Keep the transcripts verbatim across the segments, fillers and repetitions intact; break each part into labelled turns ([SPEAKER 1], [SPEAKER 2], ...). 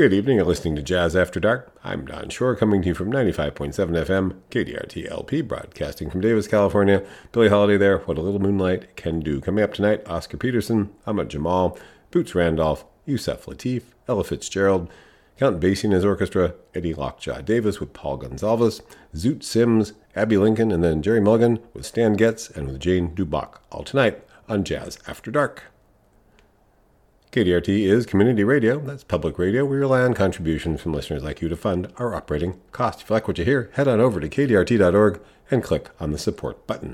[SPEAKER 1] Good evening, you're listening to Jazz After Dark. I'm Don Shore, coming to you from ninety-five point seven F M, K D R T L P, broadcasting from Davis, California. Billie Holiday there, What a Little Moonlight Can Do. Coming up tonight, Oscar Peterson, Ahmad Jamal, Boots Randolph, Yusef Lateef, Ella Fitzgerald, Count Basie and his orchestra, Eddie Lockjaw Davis with Paul Gonsalves, Zoot Sims, Abby Lincoln, and then Jerry Mulligan with Stan Getz and with Jane Dubach. All tonight on Jazz After Dark. K D R T is community radio. That's public radio. We rely on contributions from listeners like you to fund our operating costs. If you like what you hear, head on over to K D R T dot org and click on the support button.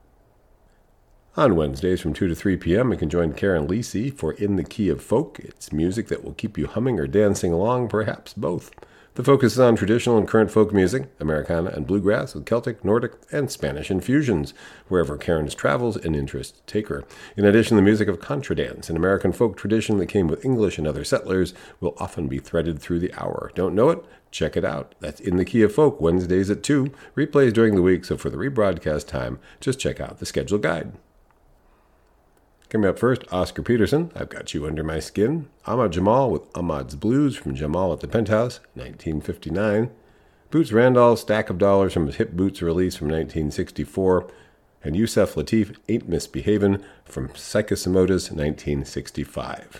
[SPEAKER 1] On Wednesdays from two to three p.m., you can join Karen Lisi for In the Key of Folk. It's music that will keep you humming or dancing along, perhaps both. The focus is on traditional and current folk music, Americana and bluegrass, with Celtic, Nordic, and Spanish infusions, wherever Karen's travels and interests take her. In addition, the music of contradance, an American folk tradition that came with English and other settlers, will often be threaded through the hour. Don't know it? Check it out. That's In the Key of Folk, Wednesdays at two, replays during the week, so for the rebroadcast time, just check out the schedule guide. Coming up first, Oscar Peterson, I've Got You Under My Skin. Ahmad Jamal with Ahmad's Blues from Jamal at the Penthouse, nineteen fifty-nine. Boots Randolph, Stack of Dollars from his Hip Boots release from nineteen sixty-four. And Yusef Lateef, Ain't Misbehavin' from Psychosimotas, nineteen sixty-five.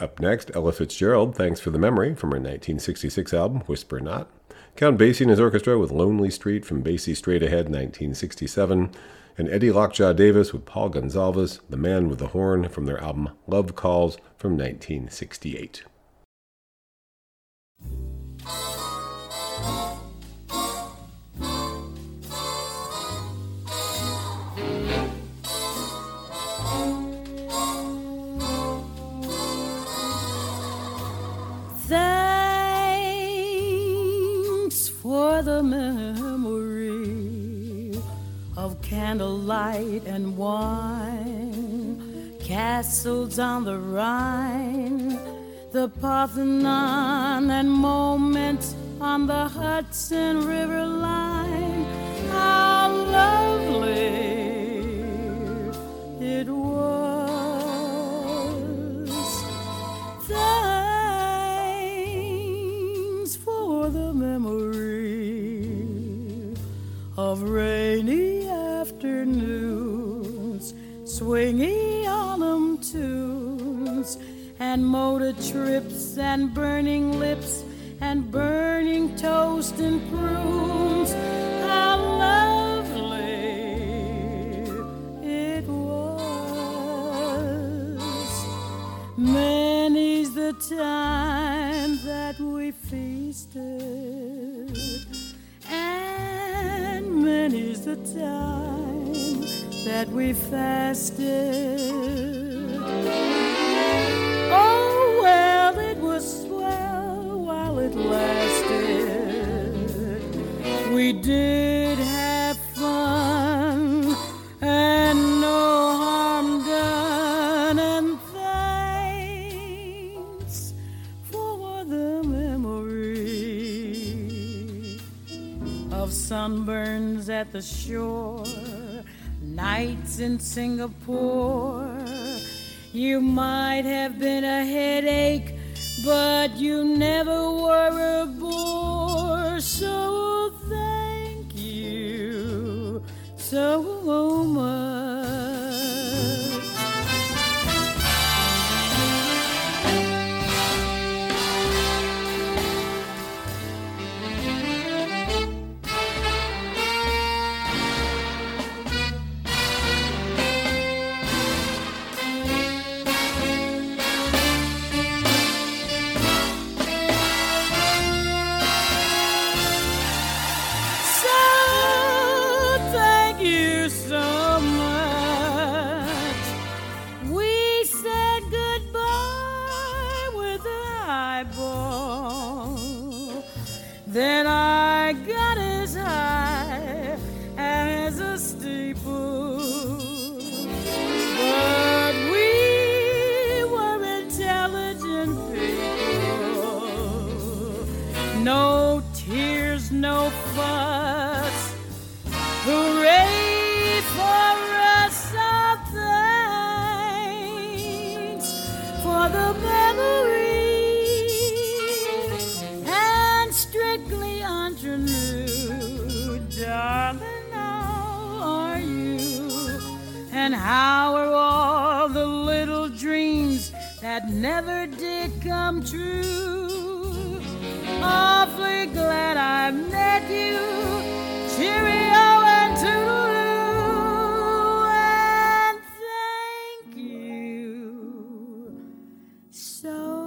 [SPEAKER 1] Up next, Ella Fitzgerald, Thanks for the Memory, from her nineteen sixty-six album, Whisper Not. Count Basie and his orchestra with Lonely Street from Basie Straight Ahead, nineteen sixty-seven. And Eddie Lockjaw Davis with Paul Gonsalves, The Man with the Horn, from their album Love Calls from nineteen sixty-eight.
[SPEAKER 2] Thanks for the memory of candlelight and wine, castles on the Rhine, the Parthenon, and moments on the Hudson River line. How lovely it was. Thanks for the memory of rainy afternoons, swingy autumn tunes, and motor trips, and burning lips, and burning toast and prunes. How lovely it was. Many's the time that we feasted, and many's the time that we fasted. Oh, well, it was swell while it lasted. We did have fun, and no harm done, and thanks for the memory of sunburns at the shore, nights in Singapore. You might have been a headache, but you never were a bore. So thank you so much. Then I got as high as a steeple, but we were intelligent people. No tears, no fuss. Hooray for us, all thanks for the memory. Strictly ingenue, darling, how are you? And how are all the little dreams that never did come true? Awfully glad I met you. Cheerio and toodaloo, and thank you so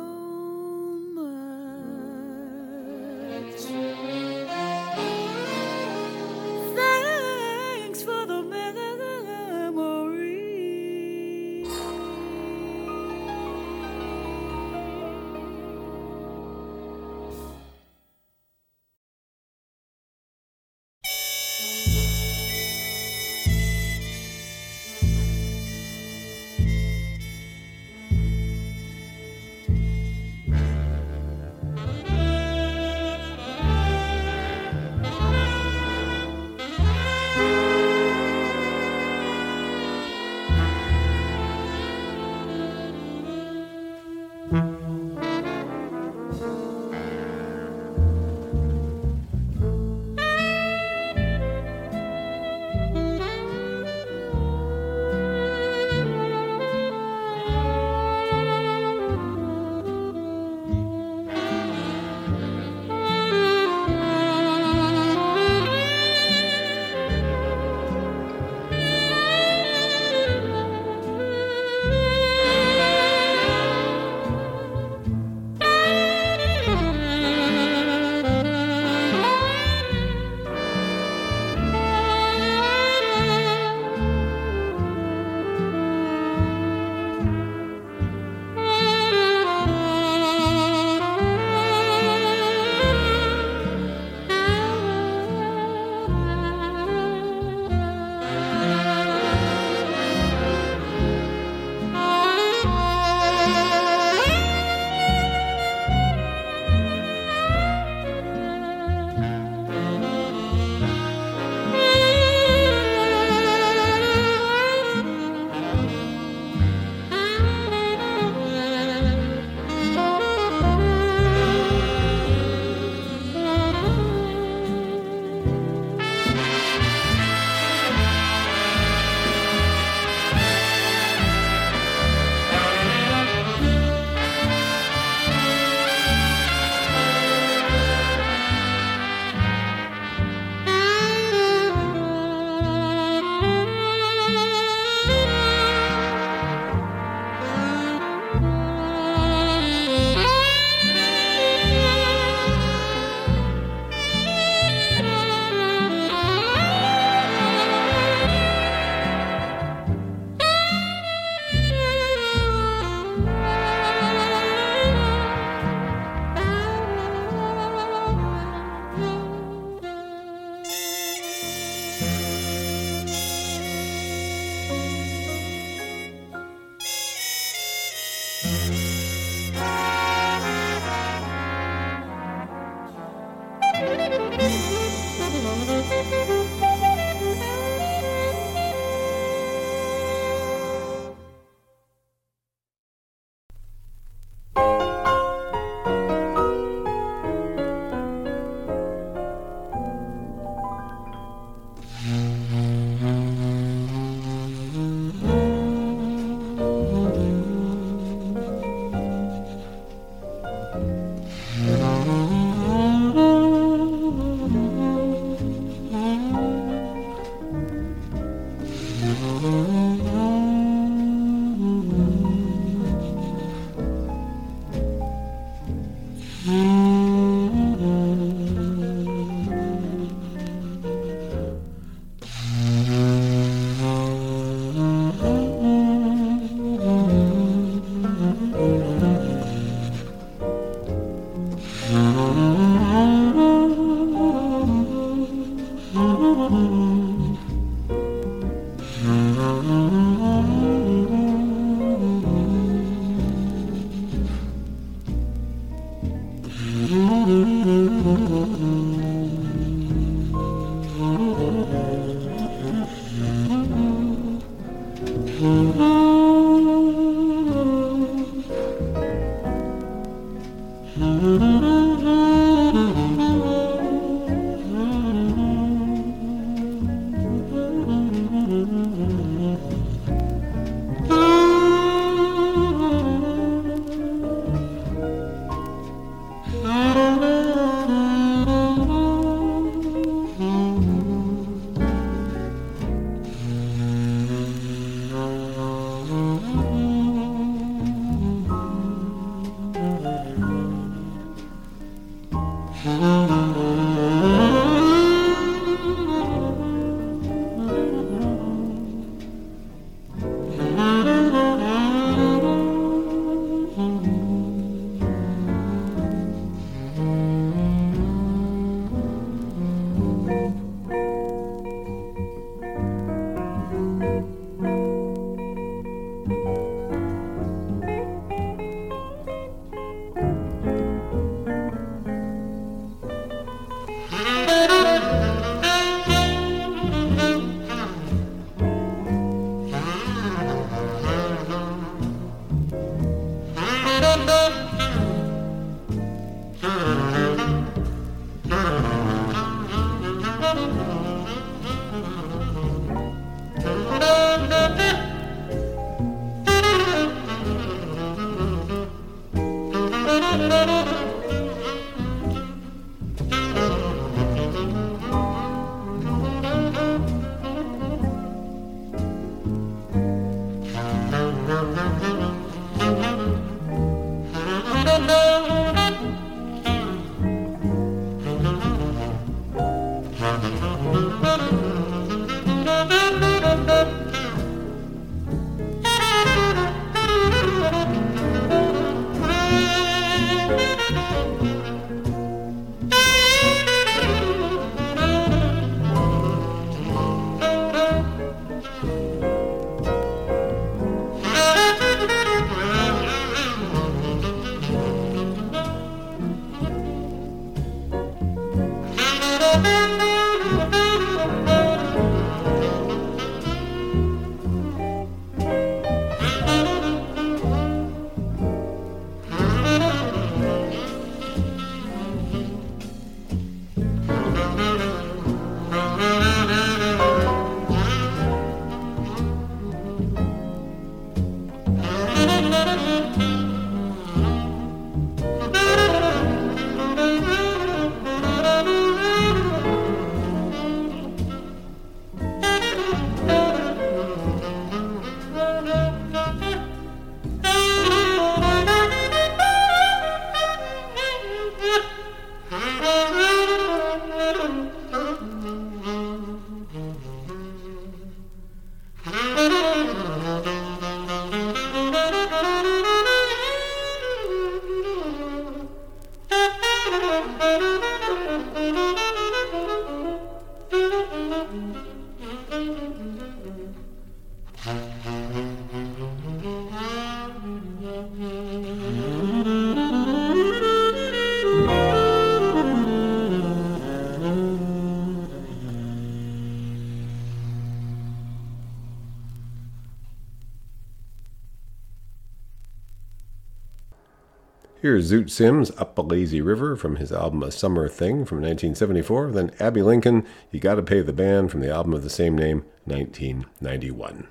[SPEAKER 1] Here's Zoot Sims, Up a Lazy River, from his album A Summer Thing from nineteen seventy-four. Then Abbey Lincoln, You Gotta Pay the Band, from the album of the same name, nineteen ninety-one.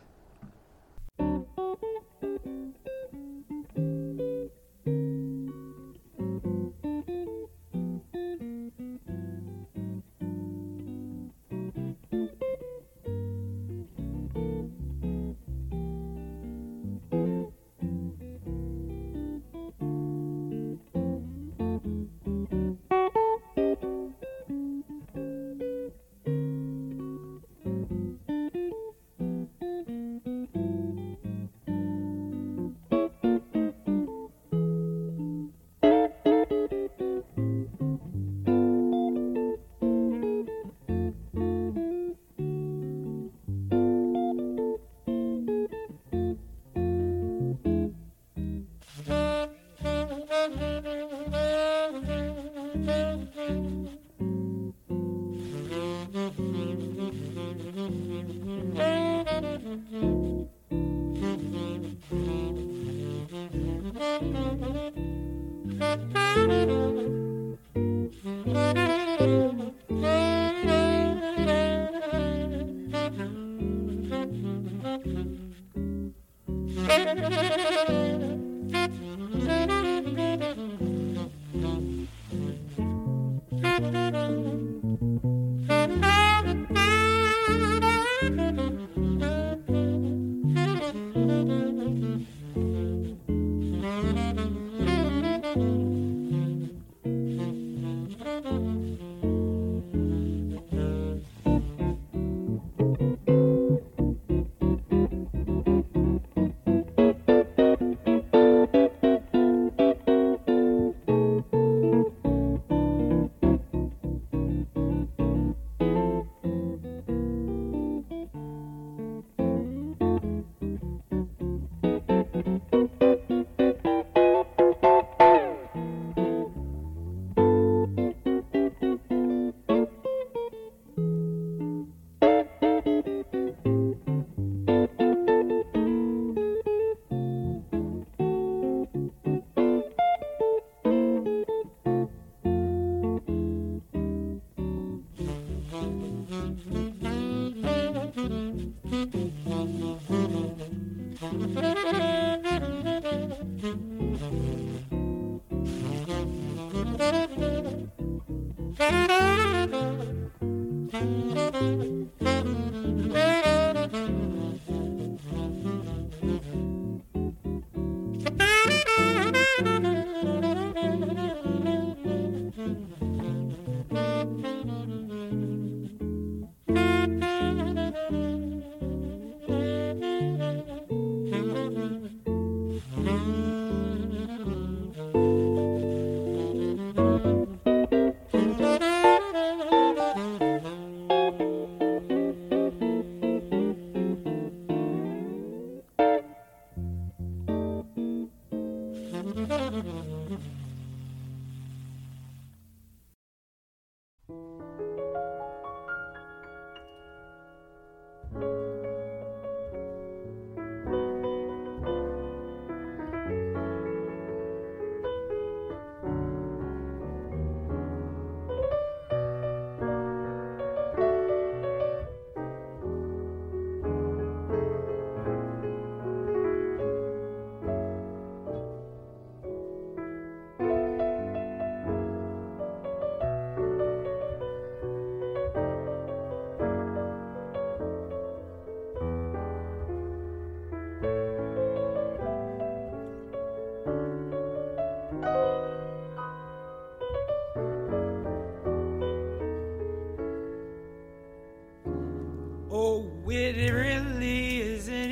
[SPEAKER 2] It really isn't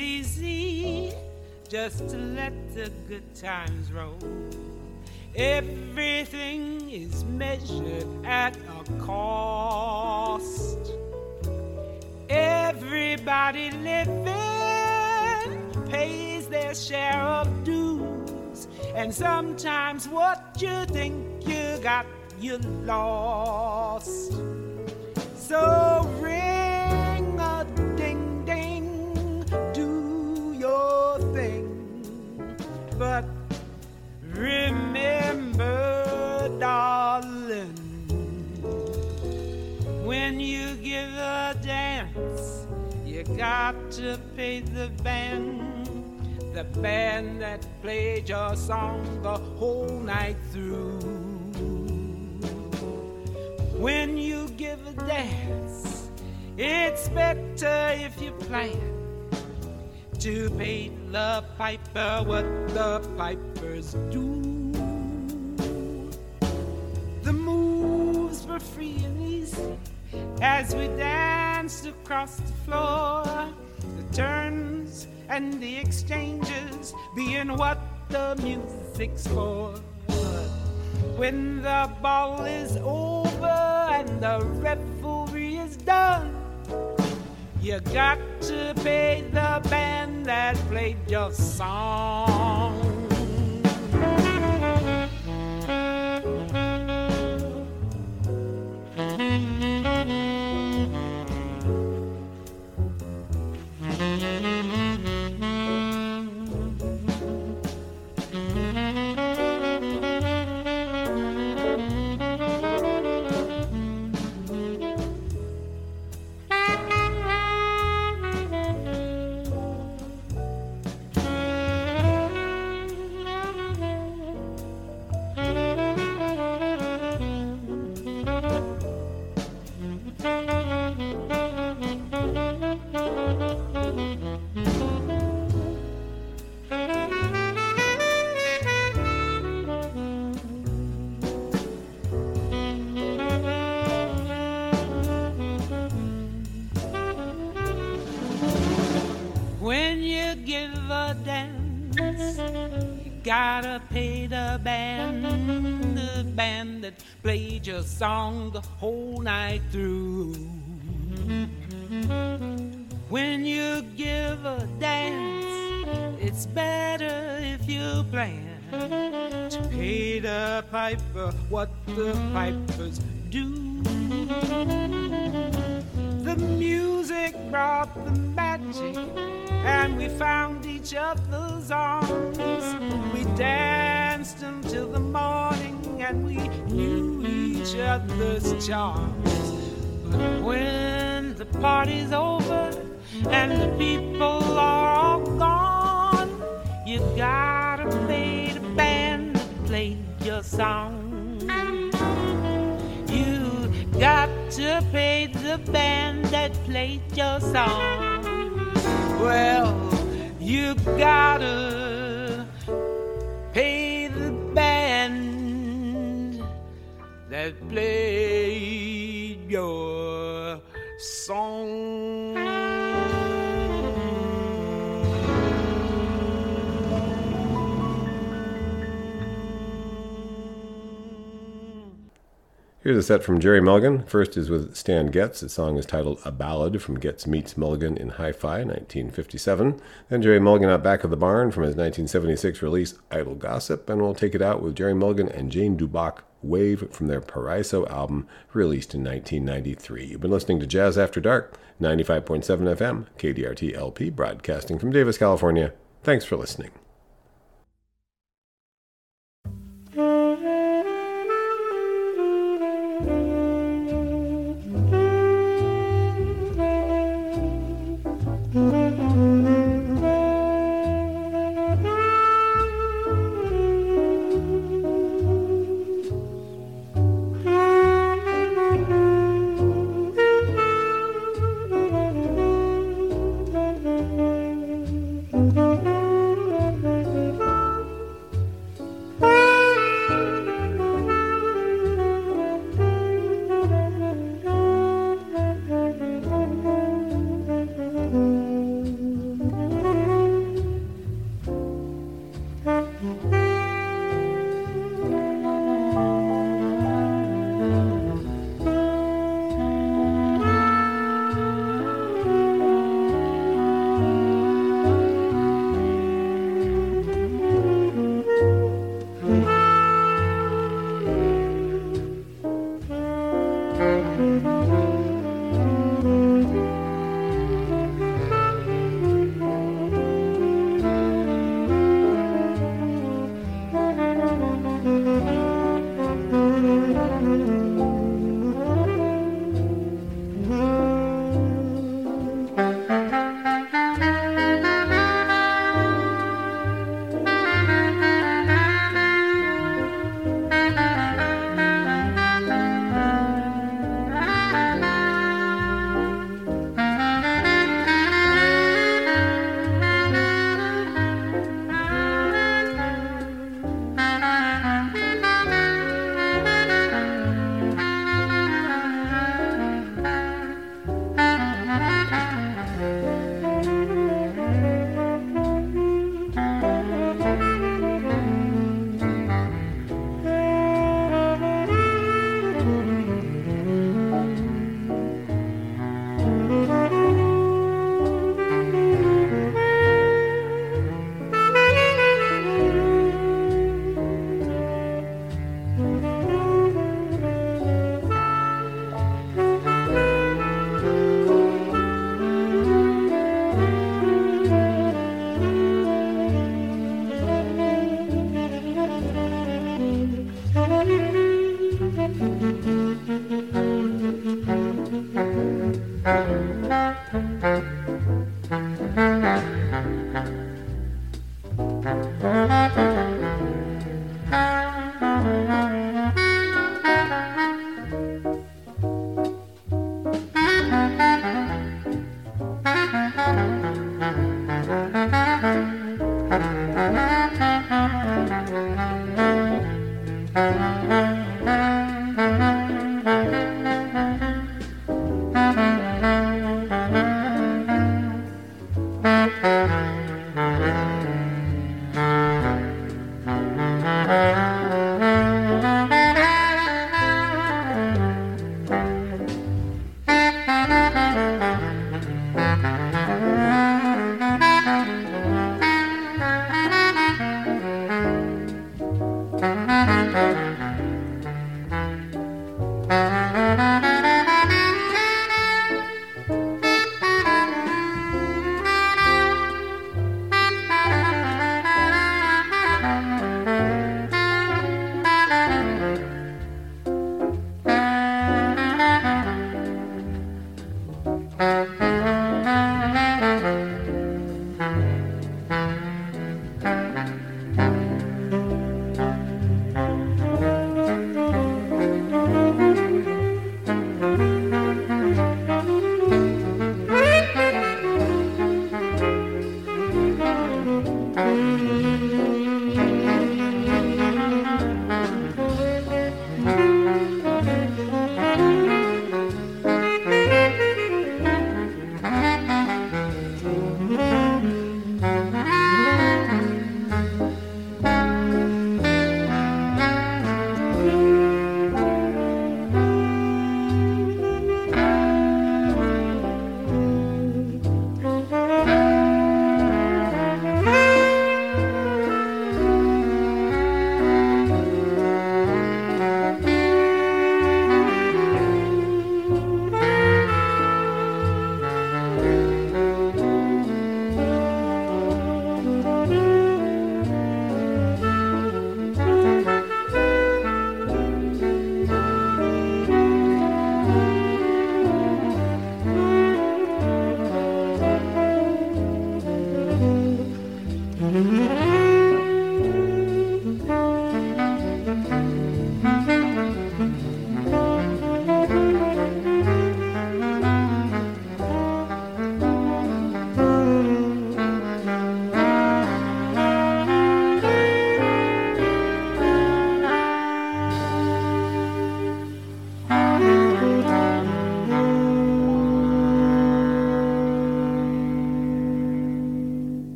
[SPEAKER 2] easy just to let the good times roll. Everything is measured at a cost. Everybody living pays their share of dues, and sometimes what you think you got, you lost. So ring a ding ding, do your thing, but remember, darling, when you give a dance, you got to pay the band, the band that played your song the whole night through. When you give a dance, it's better if you plan to pay the piper what the pipers do. The moves were free and easy as we danced across the floor, the turns and the exchanges being what the music's for. When the ball is over and the revelry is done, you got to pay the band that played your song. Mm-hmm. when you give a dance, you gotta pay the band, the band that played your song the whole night through. When you give a dance, it's better if you plan to pay the piper what the pipers do. The music brought the magic, and we found each other's arms. We danced until the morning, and we knew each other's charms. But when the party's over and the people are all gone, you gotta pay the band that played your song. You got to pay the band that played your song. Well, you gotta pay the band that played your song.
[SPEAKER 1] Here's a set from Jerry Mulligan. First is with Stan Getz. The song is titled A Ballad from Getz Meets Mulligan in Hi-Fi, nineteen fifty-seven. Then Jerry Mulligan out Back of the Barn from his nineteen seventy-six release Idle Gossip. And we'll take it out with Jerry Mulligan and Jane Dubach, Wave, from their Paraiso album released in nineteen ninety-three. You've been listening to Jazz After Dark, ninety-five point seven F M, K D R T L P, broadcasting from Davis, California. Thanks for listening.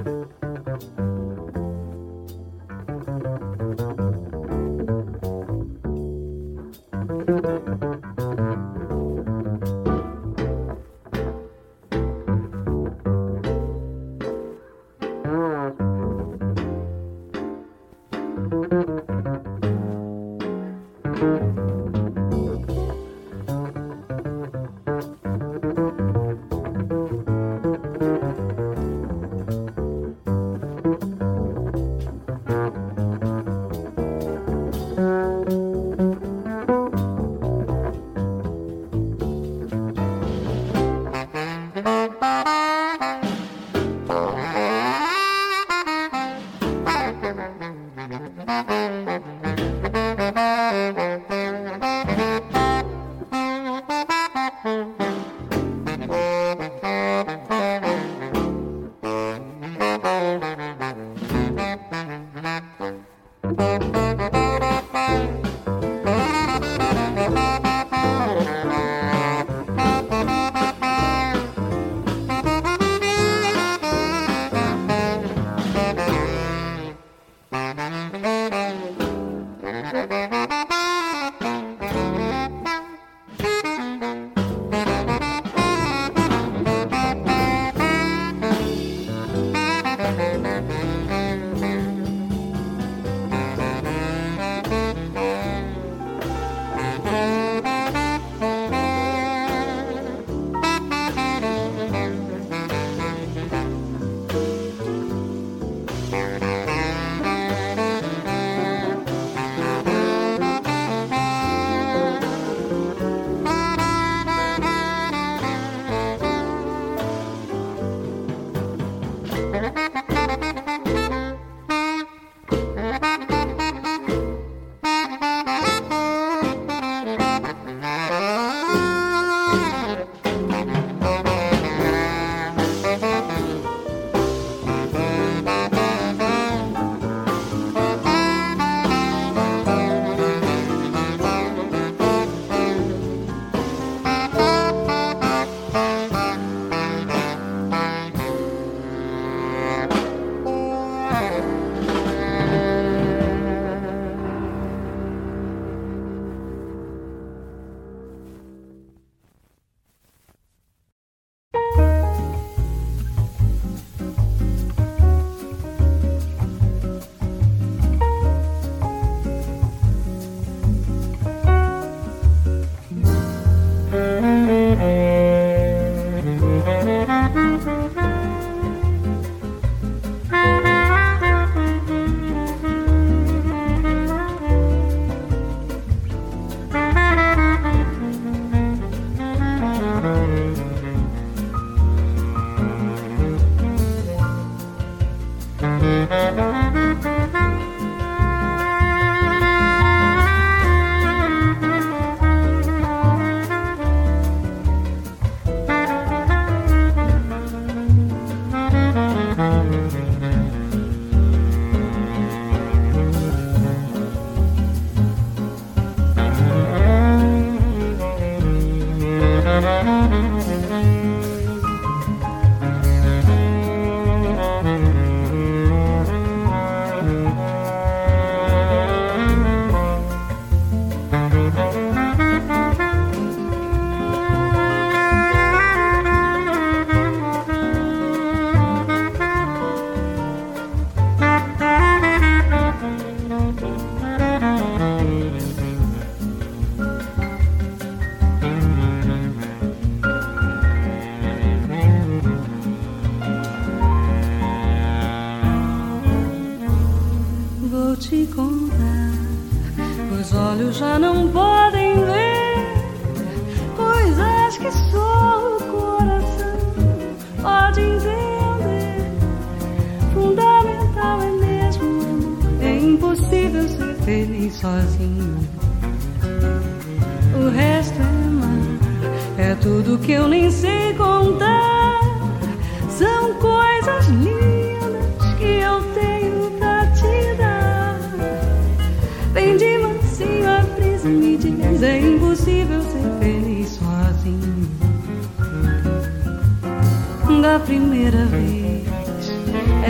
[SPEAKER 3] Da primeira vez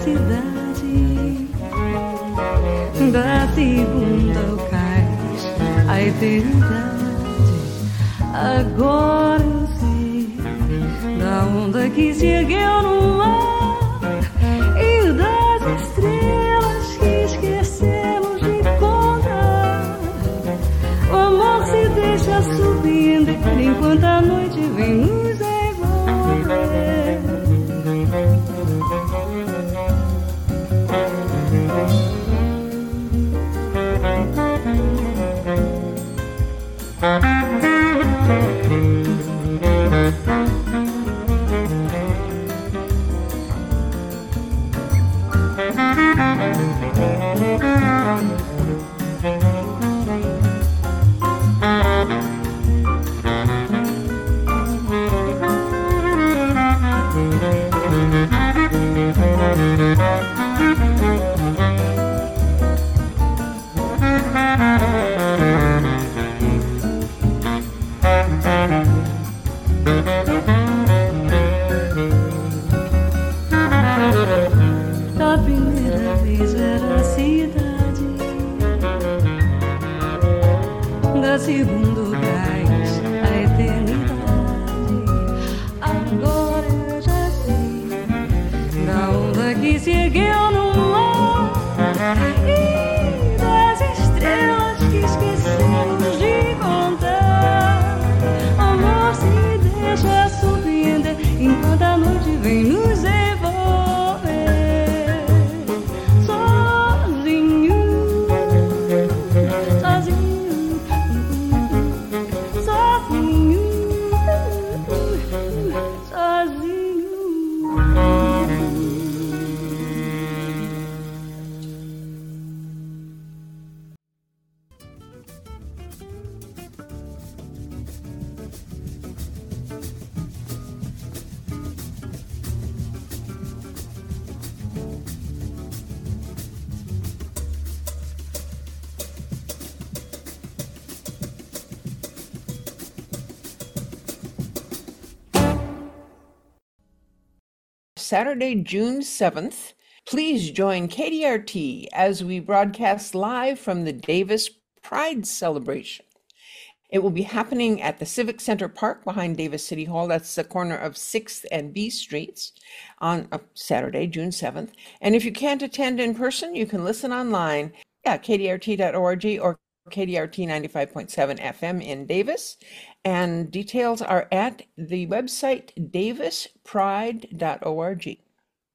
[SPEAKER 3] cidade, da segunda ao cais, a eternidade. Agora eu sei da onda que se ergueu no mar e das estrelas que esquecemos de contar. O amor se deixa subindo enquanto a noite vem nos envolver. Da primeira vez era a cidade, da segunda o cais, a eternidade. Agora eu já sei da onda que se ergueu no mar e das estrelas que esquecemos de contar. Amor se deixa surpreender enquanto a noite vem nos envolver.
[SPEAKER 4] Saturday, June seventh. Please join K D R T as we broadcast live from the Davis Pride Celebration. It will be happening at the Civic Center Park behind Davis City Hall. That's the corner of sixth and B Streets on uh, Saturday, June seventh. And if you can't attend in person, you can listen online at K D R T dot org or K D R T ninety-five point seven F M in Davis. And details are at the website davis pride dot org.